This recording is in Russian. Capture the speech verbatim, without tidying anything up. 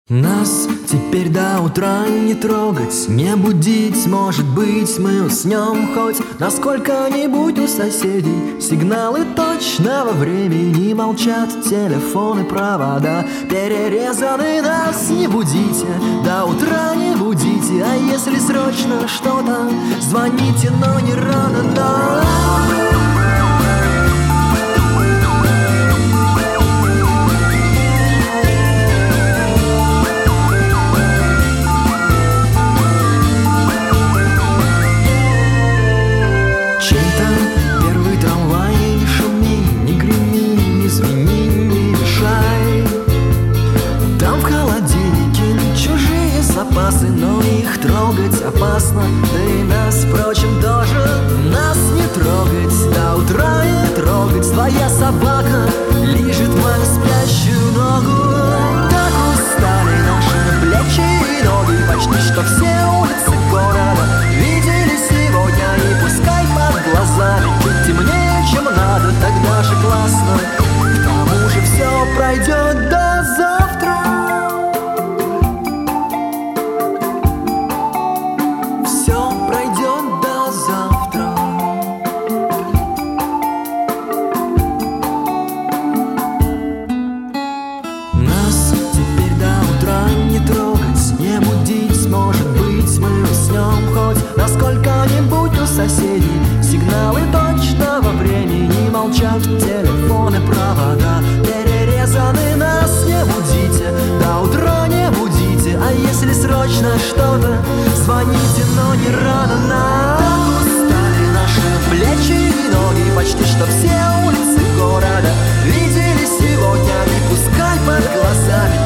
Нас теперь до утра не трогать, не будить, может быть, мы уснем хоть на сколько-нибудь у соседей. Сигналы точного времени молчат, телефоны, провода перерезаны. Нас не будите, до утра не будите, а если срочно что-то, звоните, но не рано, но... Но их трогать опасно, да и нас, впрочем, тоже. Нас не трогать, до утра не трогать. Твоя собака лижет мою спящую ногу. Так устали наши плечи и ноги, почти что все улицы города видели сегодня. И пускай под глазами чуть темнее, чем надо, тогда же классно. К тому же все пройдет до завтра. Сколько-нибудь у соседей сигналы точного времени молчат, телефоны, провода перерезаны. Нас не будите, до утра не будите, а если срочно что-то, звоните, но не рано. Нам устали наши плечи и ноги, почти что все улицы города видели сегодня. И пускай под глазами